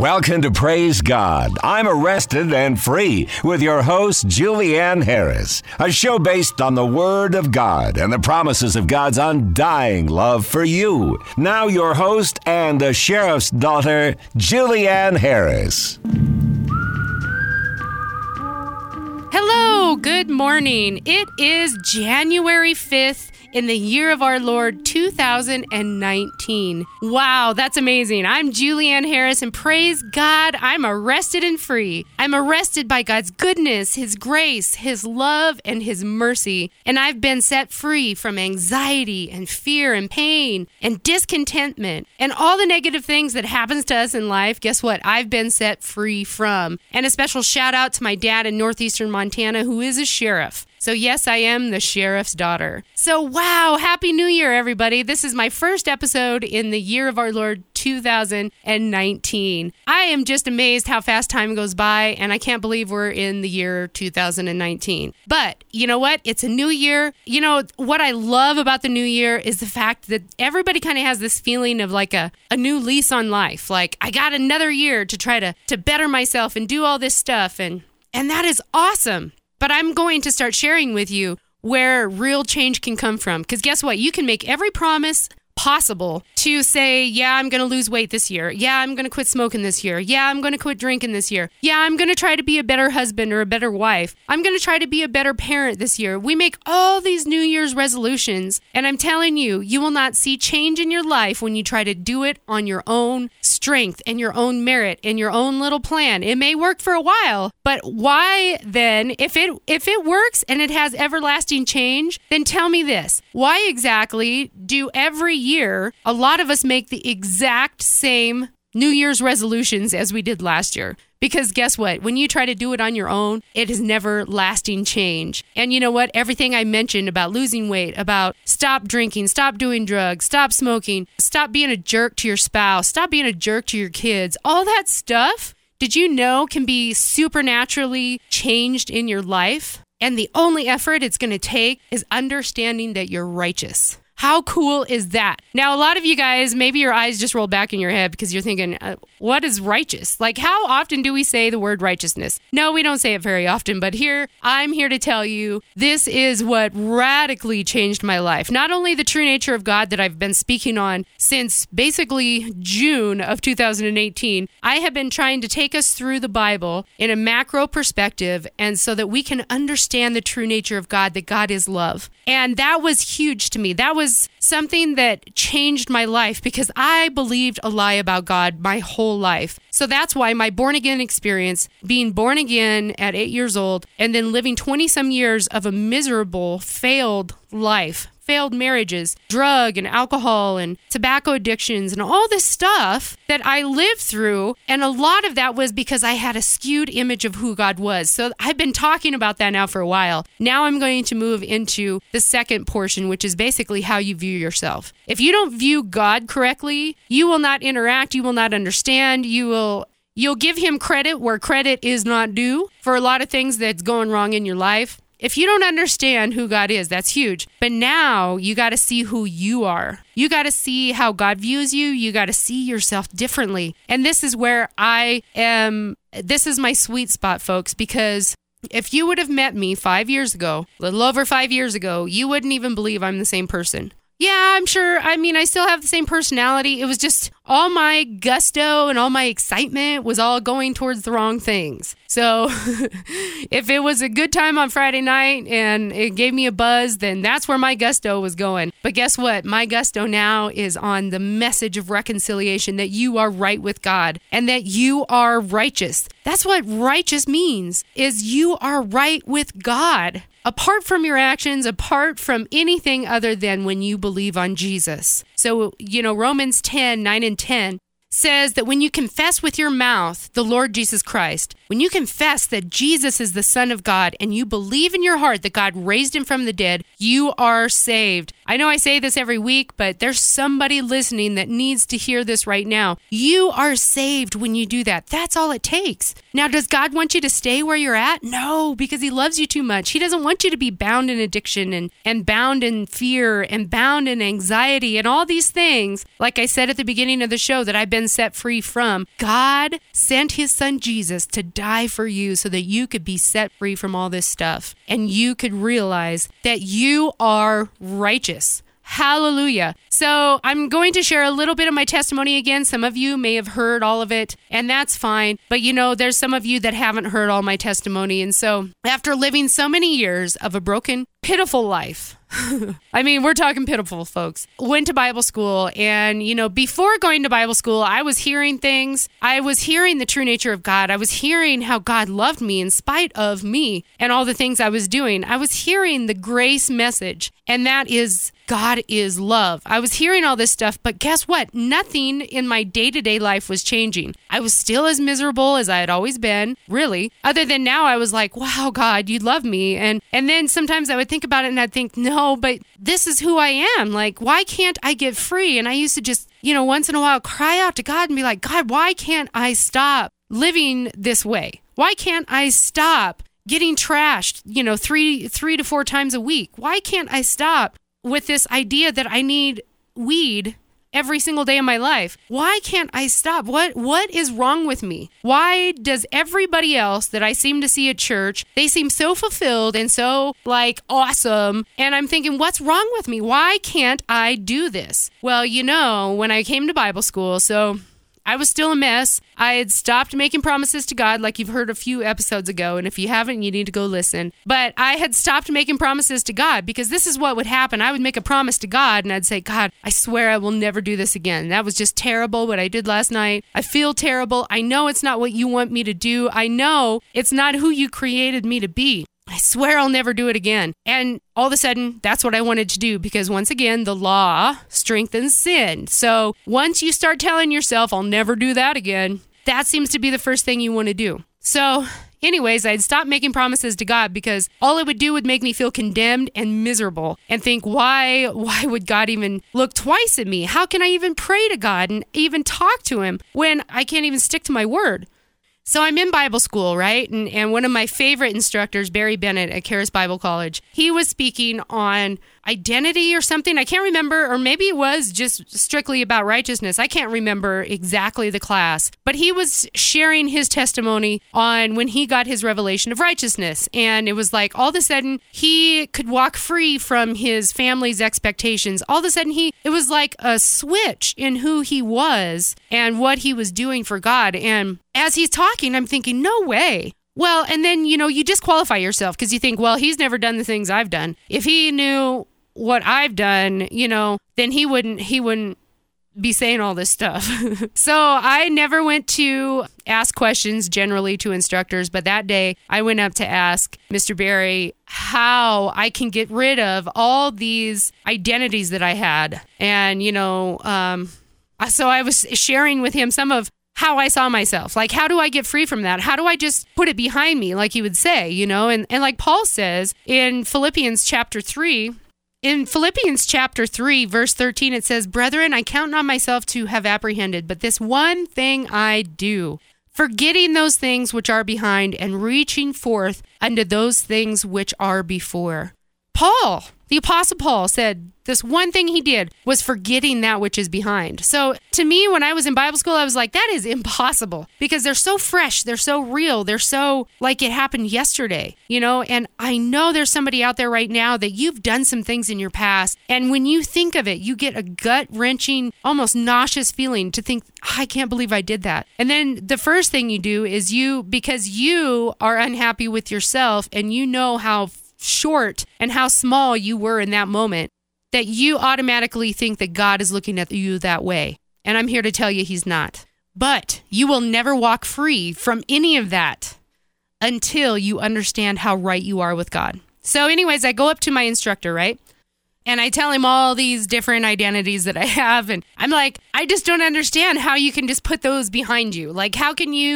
Welcome to Praise God. I'm Arrested and Free with your host, Julianne Harris, a show based on the Word of God and the promises of God's undying love for you. Now your host and the sheriff's daughter, Julianne Harris. Hello, good morning. It is January 5th. In the year of our Lord, 2019. Wow, that's amazing. I'm Julianne Harris, and praise God, I'm arrested and free. I'm arrested by God's goodness, His grace, His love, and His mercy. And I've been set free from anxiety and fear and pain and discontentment and all the negative things that happens to us in life. Guess what? I've been set free from. And a special shout out to my dad in northeastern Montana, who is a sheriff. So yes, I am the sheriff's daughter. So wow, Happy New Year, everybody. This is my first episode in the year of our Lord, 2019. I am just amazed how fast time goes by, and I can't believe we're in the year 2019. But you know what? It's a new year. You know, what I love about the new year is the fact that everybody kind of has this feeling of like a new lease on life. Like, I got another year to try to better myself and do all this stuff, and that is awesome. But I'm going to start sharing with you where real change can come from. Because guess what? You can make every promise possible to say, yeah, I'm going to lose weight this year. Yeah, I'm going to quit smoking this year. Yeah, I'm going to quit drinking this year. Yeah, I'm going to try to be a better husband or a better wife. I'm going to try to be a better parent this year. We make all these New Year's resolutions, and I'm telling you, you will not see change in your life when you try to do it on your own strength and your own merit and your own little plan. It may work for a while, but why then, if it works and it has everlasting change, then tell me this. Why exactly do every year a lot of us make the exact same New Year's resolutions as we did last year? Because guess what? When you try to do it on your own, it is never lasting change. And you know what? Everything I mentioned about losing weight, about stop drinking, stop doing drugs, stop smoking, stop being a jerk to your spouse, stop being a jerk to your kids, all that stuff, did you know can be supernaturally changed in your life? And the only effort it's going to take is understanding that you're righteous. How cool is that? Now, a lot of you guys, maybe your eyes just rolled back in your head because you're thinking, what is righteous? Like, how often do we say the word righteousness? No, we don't say it very often, but I'm here to tell you, this is what radically changed my life. Not only the true nature of God that I've been speaking on since basically June of 2018, I have been trying to take us through the Bible in a macro perspective, and so that we can understand the true nature of God, that God is love. And that was huge to me. That was something that changed my life because I believed a lie about God my whole life. So that's why my born again experience, being born again at 8 years old and then living 20 some years of a miserable, failed life, failed marriages, drug and alcohol and tobacco addictions and all this stuff that I lived through. And a lot of that was because I had a skewed image of who God was. So I've been talking about that now for a while. Now I'm going to move into the second portion, which is basically how you view yourself. If you don't view God correctly, you will not interact, you will not understand, you'll give him credit where credit is not due for a lot of things that's going wrong in your life. If you don't understand who God is, that's huge. But now you got to see who you are. You got to see how God views you. You got to see yourself differently. And this is where this is my sweet spot, folks, because if you would have met me 5 years ago, a little over 5 years ago, you wouldn't even believe I'm the same person. Yeah, I'm sure. I mean, I still have the same personality. It was just all my gusto and all my excitement was all going towards the wrong things. So if it was a good time on Friday night and it gave me a buzz, then that's where my gusto was going. But guess what? My gusto now is on the message of reconciliation, that you are right with God and that you are righteous. That's what righteous means, is you are right with God. Apart from your actions, apart from anything other than when you believe on Jesus. So, Romans 10, 9 and 10 says that when you confess with your mouth the Lord Jesus Christ, when you confess that Jesus is the Son of God and you believe in your heart that God raised him from the dead, you are saved. I know I say this every week, but there's somebody listening that needs to hear this right now. You are saved when you do that. That's all it takes. Now, does God want you to stay where you're at? No, because he loves you too much. He doesn't want you to be bound in addiction and bound in fear and bound in anxiety and all these things, like I said at the beginning of the show, that I've been set free from. God sent his son Jesus to die for you so that you could be set free from all this stuff and you could realize that you are righteous. Hallelujah. So I'm going to share a little bit of my testimony again. Some of you may have heard all of it, and that's fine. But there's some of you that haven't heard all my testimony. And so after living so many years of a broken, pitiful life, I mean, we're talking pitiful, folks. Went to Bible school, and, before going to Bible school, I was hearing things. I was hearing the true nature of God. I was hearing how God loved me in spite of me and all the things I was doing. I was hearing the grace message, and that is God is love. I was hearing all this stuff, but guess what? Nothing in my day-to-day life was changing. I was still as miserable as I had always been, really. Other than now, I was like, wow, God, you love me. And then sometimes I would think about it and I'd think, no, but this is who I am. Like, why can't I get free? And I used to just, once in a while cry out to God and be like, God, why can't I stop living this way? Why can't I stop getting trashed, 3 to 4 times a week? Why can't I stop with this idea that I need weed every single day of my life? Why can't I stop? What is wrong with me? Why does everybody else that I seem to see at church, they seem so fulfilled and so awesome? And I'm thinking, what's wrong with me? Why can't I do this? Well, when I came to Bible school, so I was still a mess. I had stopped making promises to God, like you've heard a few episodes ago. And if you haven't, you need to go listen. But I had stopped making promises to God because this is what would happen. I would make a promise to God and I'd say, God, I swear I will never do this again. That was just terrible what I did last night. I feel terrible. I know it's not what you want me to do. I know it's not who you created me to be. I swear I'll never do it again. And all of a sudden, that's what I wanted to do because once again, the law strengthens sin. So once you start telling yourself, I'll never do that again, that seems to be the first thing you want to do. So anyways, I'd stopped making promises to God because all it would do would make me feel condemned and miserable and think, why would God even look twice at me? How can I even pray to God and even talk to him when I can't even stick to my word? So I'm in Bible school, right? And one of my favorite instructors, Barry Bennett at Charis Bible College, he was speaking on identity or something. I can't remember, or maybe it was just strictly about righteousness. I can't remember exactly the class, but he was sharing his testimony on when he got his revelation of righteousness. And it was like all of a sudden he could walk free from his family's expectations. All of a sudden it was like a switch in who he was and what he was doing for God. And as he's talking, I'm thinking, no way. Well, and then, you disqualify yourself because you think, well, he's never done the things I've done. If he knew what I've done, then he wouldn't be saying all this stuff. So I never went to ask questions generally to instructors, but that day I went up to ask Mr. Barry how I can get rid of all these identities that I had. And, so I was sharing with him some of how I saw myself. Like, how do I get free from that? How do I just put it behind me, like he would say, and like Paul says in Philippians chapter 3, verse 13, it says, "Brethren, I count not myself to have apprehended, but this one thing I do, forgetting those things which are behind and reaching forth unto those things which are before." Paul, the Apostle Paul, said this one thing he did was forgetting that which is behind. So to me, when I was in Bible school, I was like, that is impossible because they're so fresh. They're so real. They're so like it happened yesterday, and I know there's somebody out there right now that you've done some things in your past. And when you think of it, you get a gut wrenching, almost nauseous feeling to think, I can't believe I did that. And then the first thing you do is because you are unhappy with yourself and you know how short and how small you were in that moment, that you automatically think that God is looking at you that way. And I'm here to tell you he's not. But you will never walk free from any of that until you understand how right you are with God. So anyways, I go up to my instructor, right? And I tell him all these different identities that I have. And I'm like, I just don't understand how you can just put those behind you. Like, how can you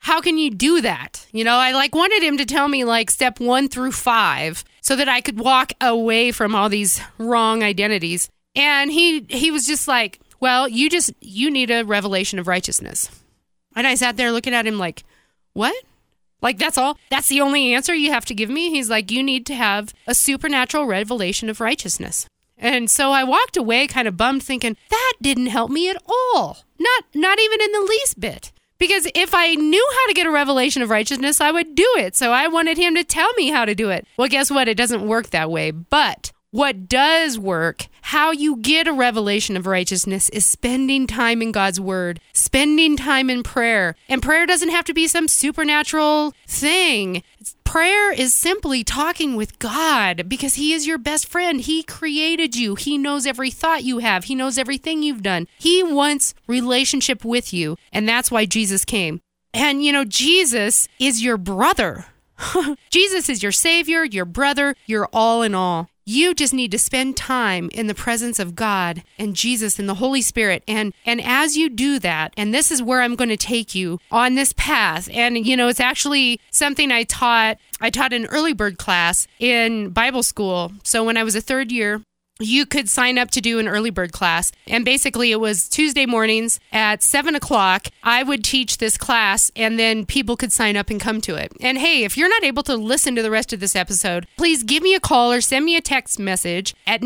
how can you do that? I wanted him to tell me step 1 through 5 so that I could walk away from all these wrong identities. And he was just like, well, you need a revelation of righteousness. And I sat there looking at him like, what? That's all? That's the only answer you have to give me? He's like, you need to have a supernatural revelation of righteousness. And so I walked away kind of bummed thinking, that didn't help me at all. Not even in the least bit. Because if I knew how to get a revelation of righteousness, I would do it. So I wanted him to tell me how to do it. Well, guess what? It doesn't work that way. But what does work, how you get a revelation of righteousness, is spending time in God's word, spending time in prayer. And prayer doesn't have to be some supernatural thing. Prayer is simply talking with God because he is your best friend. He created you. He knows every thought you have. He knows everything you've done. He wants relationship with you. And that's why Jesus came. And Jesus is your brother. Jesus is your savior, your brother, your all in all. You just need to spend time in the presence of God and Jesus and the Holy Spirit. And as you do that, and this is where I'm going to take you on this path. And, it's actually something I taught an early bird class in Bible school. So when I was a third year, you could sign up to do an early bird class. And basically it was Tuesday mornings at 7:00. I would teach this class and then people could sign up and come to it. And hey, if you're not able to listen to the rest of this episode, please give me a call or send me a text message at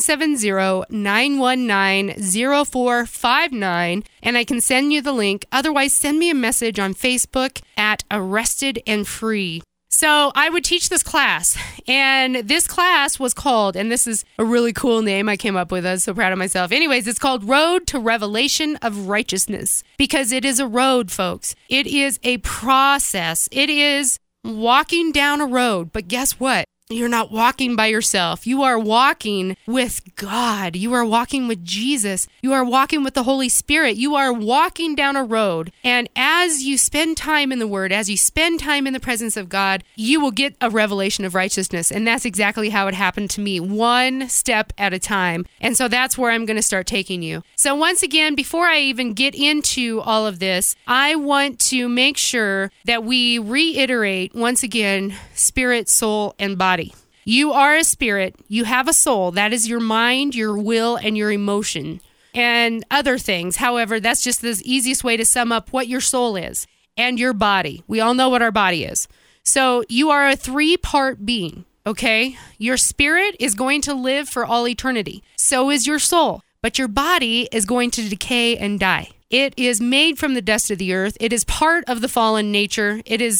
970-919-0459 and I can send you the link. Otherwise, send me a message on Facebook at Arrested and Free. So I would teach this class, and this class was called, and this is a really cool name I came up with. I was so proud of myself. Anyways, it's called Road to Revelation of Righteousness, because it is a road, folks. It is a process. It is walking down a road, but guess what? You're not walking by yourself. You are walking with God. You are walking with Jesus. You are walking with the Holy Spirit. You are walking down a road. And as you spend time in the Word, as you spend time in the presence of God, you will get a revelation of righteousness. And that's exactly how it happened to me, one step at a time. And so that's where I'm going to start taking you. So once again, before I even get into all of this, I want to make sure that we reiterate once again, spirit, soul, and body. You are a spirit. You have a soul. That is your mind, your will, and your emotion, and other things. However, that's just the easiest way to sum up what your soul is, and your body. We all know what our body is. So you are a 3-part being, okay? Your spirit is going to live for all eternity. So is your soul. But your body is going to decay and die. It is made from the dust of the earth. It is part of the fallen nature.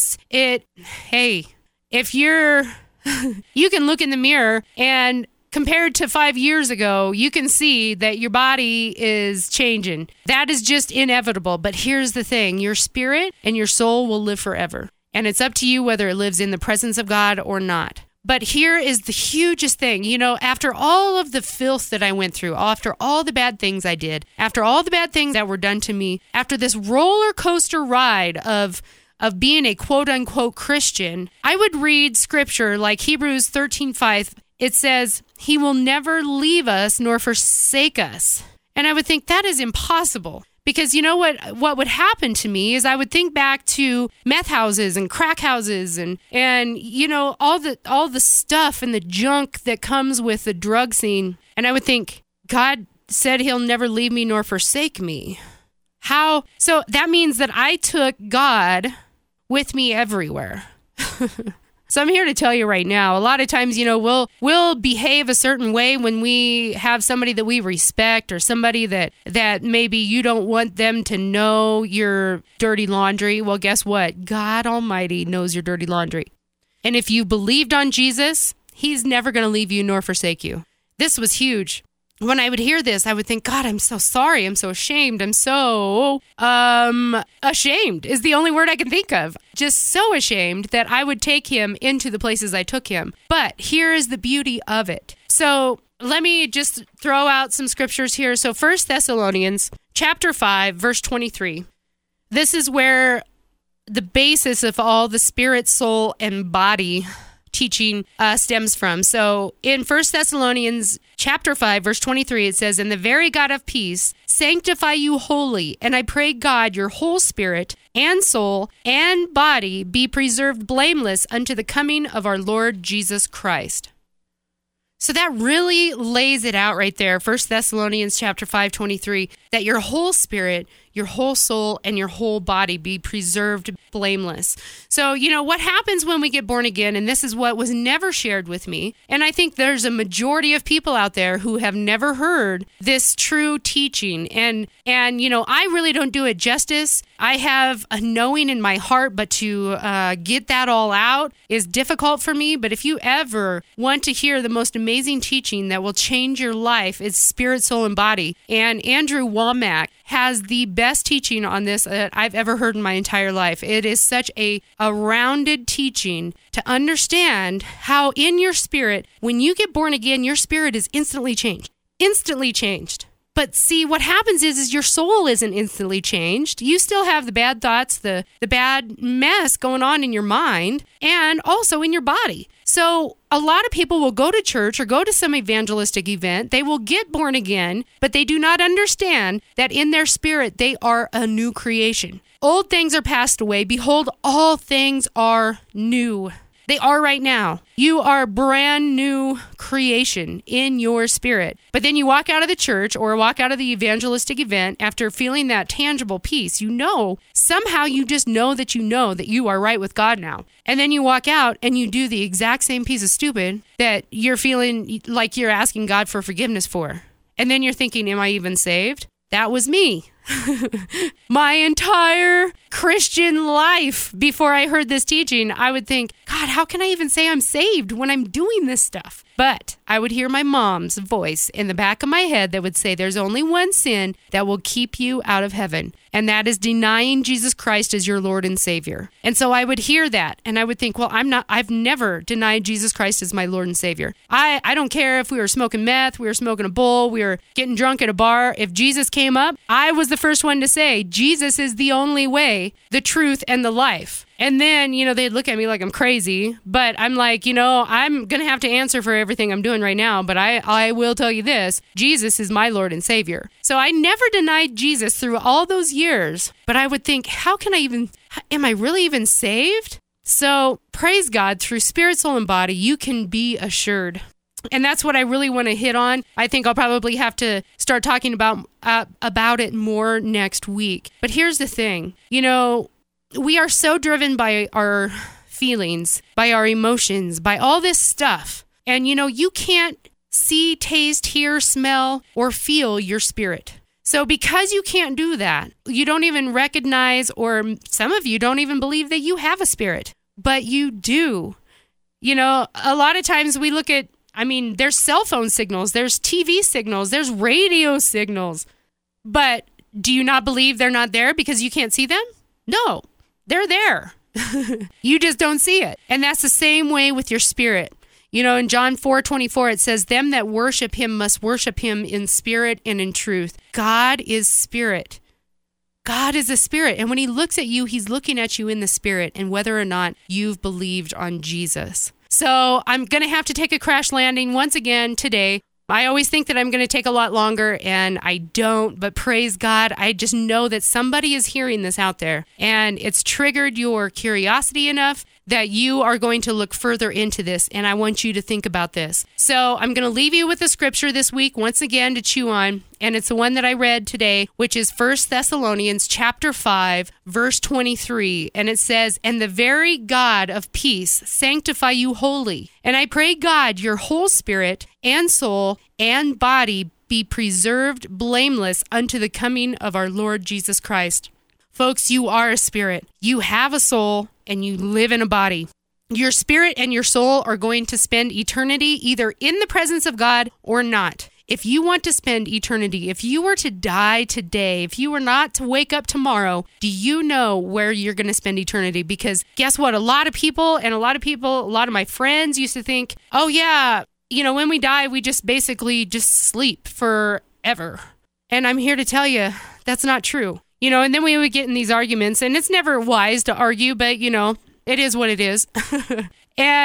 Hey, if you can look in the mirror and compared to 5 years ago, you can see that your body is changing. That is just inevitable. But here's the thing, your spirit and your soul will live forever. And it's up to you whether it lives in the presence of God or not. But here is the hugest thing. After all of the filth that I went through, after all the bad things I did, after all the bad things that were done to me, after this roller coaster ride of being a quote-unquote Christian, I would read scripture like Hebrews 13:5. It says, he will never leave us nor forsake us. And I would think that is impossible. Because you know what would happen to me is I would think back to meth houses and crack houses and all the stuff and the junk that comes with the drug scene. And I would think, God said he'll never leave me nor forsake me. How? So that means that I took God with me everywhere. So I'm here to tell you right now, a lot of times, we'll behave a certain way when we have somebody that we respect or somebody that maybe you don't want them to know your dirty laundry. Well, guess what? God Almighty knows your dirty laundry. And if you believed on Jesus, he's never going to leave you nor forsake you. This was huge. When I would hear this, I would think, God, I'm so sorry. I'm so ashamed. I'm so ashamed is the only word I can think of. Just so ashamed that I would take him into the places I took him. But here is the beauty of it. So let me just throw out some scriptures here. So 1 Thessalonians chapter 5, verse 23. This is where the basis of all the spirit, soul, and body teaching stems from. So in 1 Thessalonians chapter 5, verse 23, it says, "And the very God of peace sanctify you wholly, and I pray God your whole spirit and soul and body be preserved blameless unto the coming of our Lord Jesus Christ." So that really lays it out right there. 1 Thessalonians chapter 5:23, that your whole spirit, your whole soul, and your whole body be preserved blameless. So, what happens when we get born again, and this is what was never shared with me, and I think there's a majority of people out there who have never heard this true teaching, and I really don't do it justice. I have a knowing in my heart, but to get that all out is difficult for me. But if you ever want to hear the most amazing teaching that will change your life, it's spirit, soul, and body. And Andrew Wommack has the best teaching on this that I've ever heard in my entire life. It is such a rounded teaching to understand how in your spirit, when you get born again, your spirit is instantly changed. Instantly changed. But see, what happens is your soul isn't instantly changed. You still have the bad thoughts, the bad mess going on in your mind and also in your body. So a lot of people will go to church or go to some evangelistic event. They will get born again, but they do not understand that in their spirit, they are a new creation. Old things are passed away. Behold, all things are new. They are right now. You are a brand new creation in your spirit. But then you walk out of the church or walk out of the evangelistic event after feeling that tangible peace. Somehow you just know that you are right with God now. And then you walk out and you do the exact same piece of stupid that you're feeling like you're asking God for forgiveness for. And then you're thinking, am I even saved? That was me. My entire Christian life before I heard this teaching, I would think, God, how can I even say I'm saved when I'm doing this stuff? But I would hear my mom's voice in the back of my head that would say, there's only one sin that will keep you out of heaven, and that is denying Jesus Christ as your Lord and Savior. And so I would hear that, and I would think, well, I've never denied Jesus Christ as my Lord and Savior. I don't care if we were smoking meth, we were smoking a bowl, we were getting drunk at a bar. If Jesus came up, I was the first one to say, Jesus is the only way, the truth, and the life. And then, they'd look at me like I'm crazy, but I'm like, I'm going to have to answer for everything I'm doing right now, but I will tell you this, Jesus is my Lord and Savior. So I never denied Jesus through all those years, but I would think, am I really even saved? So praise God, through spirit, soul, and body, you can be assured. And that's what I really want to hit on. I think I'll probably have to start talking about it more next week. But here's the thing, we are so driven by our feelings, by our emotions, by all this stuff. And, you can't see, taste, hear, smell, or feel your spirit. So because you can't do that, you don't even recognize, or some of you don't even believe that you have a spirit, but you do. A lot of times we look at, there's cell phone signals, there's TV signals, there's radio signals. But do you not believe they're not there because you can't see them? No. They're there. You just don't see it. And that's the same way with your spirit. In John 4:24, it says, them that worship him must worship him in spirit and in truth. God is spirit. God is a spirit. And when he looks at you, he's looking at you in the spirit and whether or not you've believed on Jesus. So I'm going to have to take a crash landing once again today. I always think that I'm going to take a lot longer, and I don't, but praise God, I just know that somebody is hearing this out there, and it's triggered your curiosity enough that you are going to look further into this, and I want you to think about this. So I'm going to leave you with a scripture this week, once again, to chew on, and it's the one that I read today, which is 1 Thessalonians chapter 5, verse 23, and it says, and the very God of peace sanctify you wholly, and I pray God your whole spirit and soul and body be preserved blameless unto the coming of our Lord Jesus Christ. Folks, you are a spirit. You have a soul, and you live in a body. Your spirit and your soul are going to spend eternity either in the presence of God or not. If you want to spend eternity, if you were to die today, if you were not to wake up tomorrow, do you know where you're going to spend eternity? Because guess what? A lot of my friends used to think, oh yeah, when we die, we just basically just sleep forever. And I'm here to tell you, that's not true. And then we would get in these arguments, and it's never wise to argue, but, it is what it is. And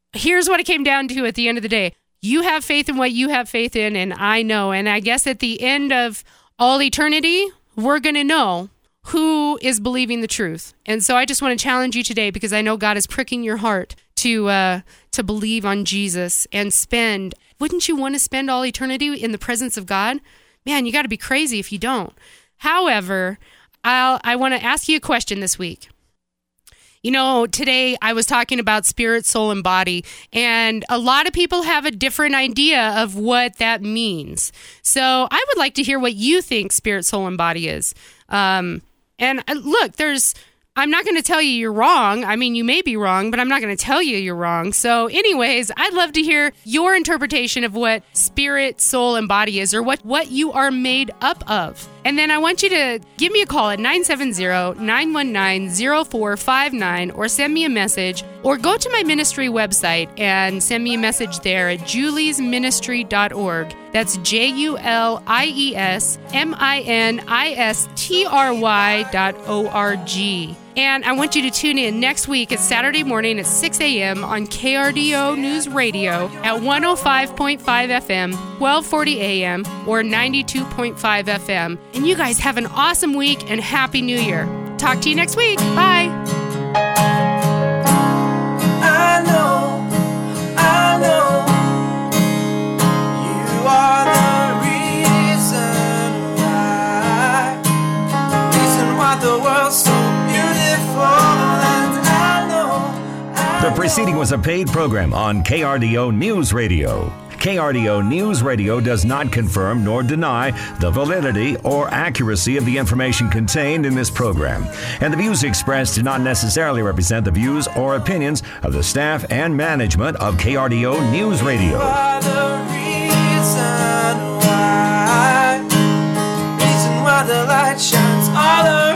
here's what it came down to at the end of the day. You have faith in what you have faith in, and I know. And I guess at the end of all eternity, we're going to know who is believing the truth. And so I just want to challenge you today, because I know God is pricking your heart to believe on Jesus and spend. Wouldn't you want to spend all eternity in the presence of God? Man, you got to be crazy if you don't. However, I want to ask you a question this week. You know, today I was talking about spirit, soul, and body, and a lot of people have a different idea of what that means. So I would like to hear what you think spirit, soul, and body is. And look, I'm not going to tell you you're wrong. I mean, you may be wrong, but I'm not going to tell you you're wrong. So anyways, I'd love to hear your interpretation of what spirit, soul, and body is, or what you are made up of. And then I want you to give me a call at 970-919-0459, or send me a message, or go to my ministry website and send me a message there at juliesministry.org. That's JULIESMINISTRY.org. And I want you to tune in next week. It's Saturday morning at 6 a.m. on KRDO News Radio at 105.5 FM, 1240 a.m., or 92.5 FM. And you guys have an awesome week and Happy New Year. Talk to you next week. Bye. I know, you are the reason why the world's so beautiful, and I know. The preceding was a paid program on KRDO News Radio. KRDO News Radio does not confirm nor deny the validity or accuracy of the information contained in this program, and the views expressed do not necessarily represent the views or opinions of the staff and management of KRDO News Radio. You are the reason why the light shines all around.